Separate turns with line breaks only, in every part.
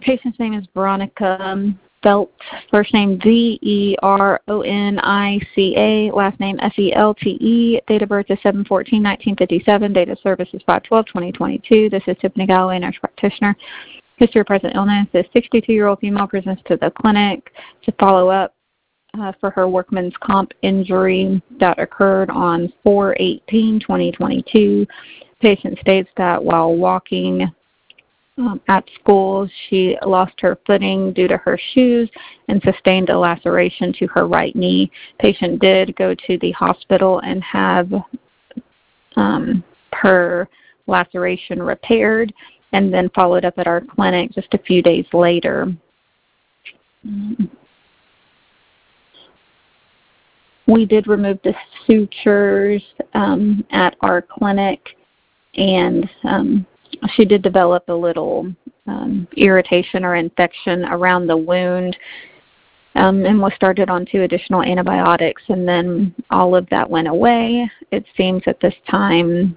Patient's name is Veronica Belt, first name Veronica, last name Selte, date of birth is 7/14/1957, date of service is 5/12/2022. This is Tiffany Galloway, nurse practitioner. History of present illness. This 62-year-old female presents to the clinic to follow up for her workman's comp injury that occurred on 4/18/2022. Patient states that while walking at school, she lost her footing due to her shoes and sustained a laceration to her right knee. Patient did go to the hospital and have her laceration repaired and then followed up at our clinic just a few days later. We did remove the sutures at our clinic, and she did develop a little irritation or infection around the wound and was started on 2 additional antibiotics, and then all of that went away. It seems at this time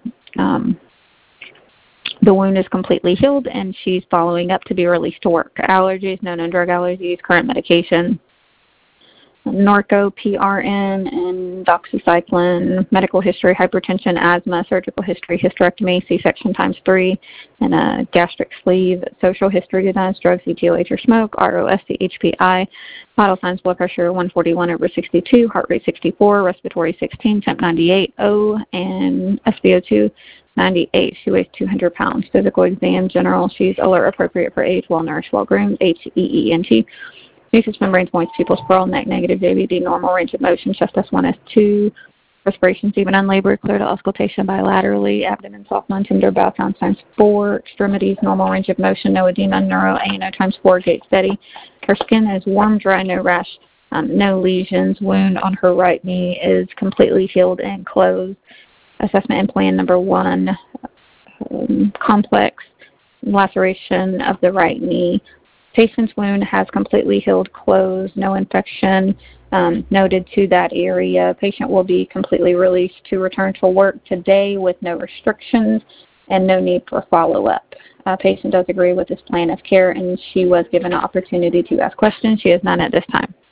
the wound is completely healed, and she's following up to be released to work. Allergies, no known drug allergies, current medication, Norco, PRN, and doxycycline, medical history, hypertension, asthma, surgical history, hysterectomy, C-section ×3, and a gastric sleeve, social history, denies drugs, ETOH or smoke, ROSC, HPI, vital signs, blood pressure 141/62, heart rate 64, respiratory 16, temp 98, O, and SpO2 98. She weighs 200 pounds. Physical exam, general. She's alert, appropriate for age, well-nourished, well-groomed, HEENT. Mucous membranes, moist, pupils, pearl, neck negative, JVD, normal range of motion, chest S1, S2, respirations even unlabored, clear to auscultation bilaterally, abdomen soft, non-tender, bowel sounds ×4, extremities, normal range of motion, no edema, neuro, ANO ×4, gait steady. Her skin is warm, dry, no rash, no lesions. Wound on her right knee is completely healed and closed. Assessment and plan number 1, complex laceration of the right knee. Patient's wound has completely healed, closed, no infection noted to that area. Patient will be completely released to return to work today with no restrictions and no need for follow-up. Patient does agree with this plan of care, and she was given an opportunity to ask questions. She has none at this time.